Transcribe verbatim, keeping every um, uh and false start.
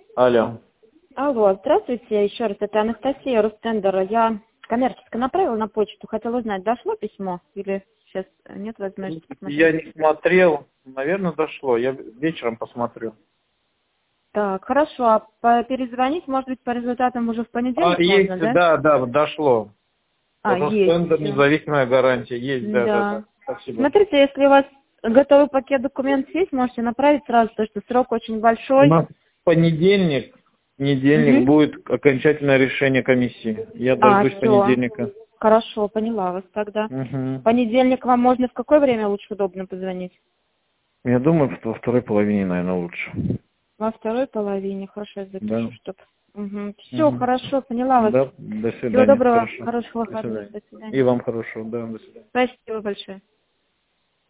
Алло. Алло, здравствуйте, еще раз, это Анастасия Рустендер. Я коммерчески направила на почту, хотела узнать, дошло письмо или сейчас нет возможности посмотреть? Я не смотрел, наверное, дошло, я вечером посмотрю. Так, хорошо, а по- перезвонить, может быть, по результатам уже в понедельник А, есть, можно, да? да, да, дошло. А, есть. Ростендер, всё. независимая гарантия, есть, да, да, Да. да. Спасибо. Смотрите, если у вас готовый пакет документов есть, можете направить сразу, потому что срок очень У большой. нас в понедельник, понедельник Мгм. будет окончательное решение комиссии. Я А, дождусь все. понедельника. Хорошо, поняла вас тогда. В Угу. понедельник вам можно в какое время лучше удобно позвонить? Я думаю, что во второй половине, наверное, лучше. Во второй половине, хорошо, я Да. запишу, чтоб... Угу. Все, Угу. хорошо, поняла вас. Да, до Всего свидания. доброго, Хорошо. хороших До выходных, свидания. до И свидания. вам хорошо, да, до свидания. Спасибо большое.